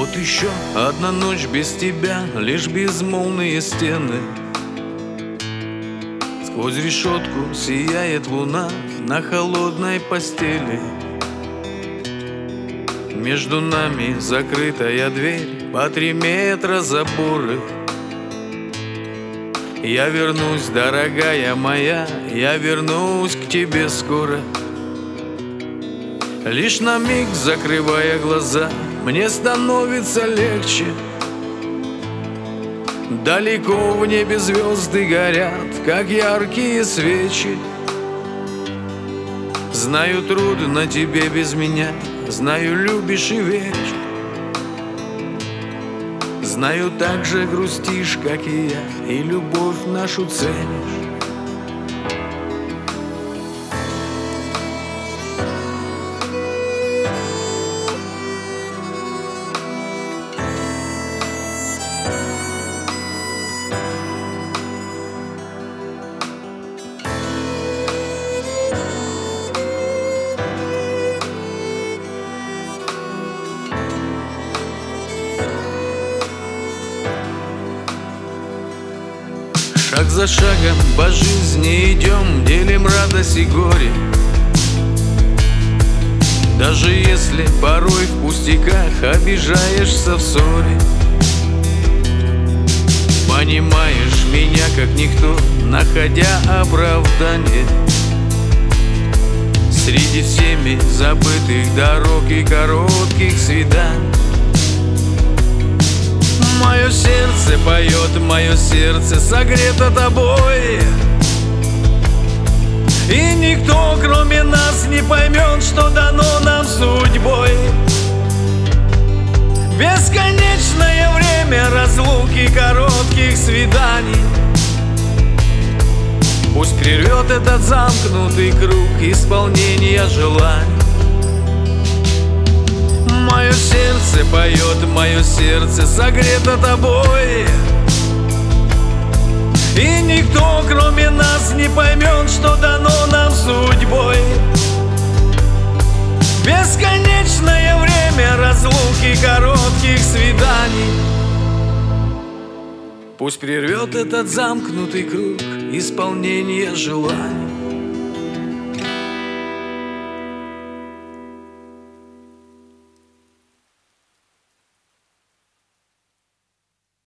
Вот еще одна ночь без тебя, лишь безмолвные стены. Сквозь решетку сияет луна на холодной постели. Между нами закрытая дверь, по 3 метра заборы. Я вернусь, дорогая моя, я вернусь к тебе скоро. Лишь на миг, закрывая глаза, мне становится легче. Далеко в небе звезды горят, как яркие свечи. Знаю, трудно тебе без меня, знаю, любишь и веришь. Знаю, так же грустишь, как и я, и любовь нашу ценишь. Шаг за шагом по жизни идем, делим радость и горе. Даже если порой в пустяках обижаешься в ссоре. Понимаешь меня как никто, находя оправдание среди всеми забытых дорог и коротких свиданий. Мое сердце поет, мое сердце согрето тобой. И никто, кроме нас, не поймет, что дано нам судьбой. Бесконечное время разлуки, коротких свиданий. Пусть прервет этот замкнутый круг исполнения желаний. Мое сердце поет, мое сердце согрето тобой. И никто, кроме нас, не поймет, что дано нам судьбой. Бесконечное время разлуки, коротких свиданий. Пусть прервет этот замкнутый круг исполнения желаний.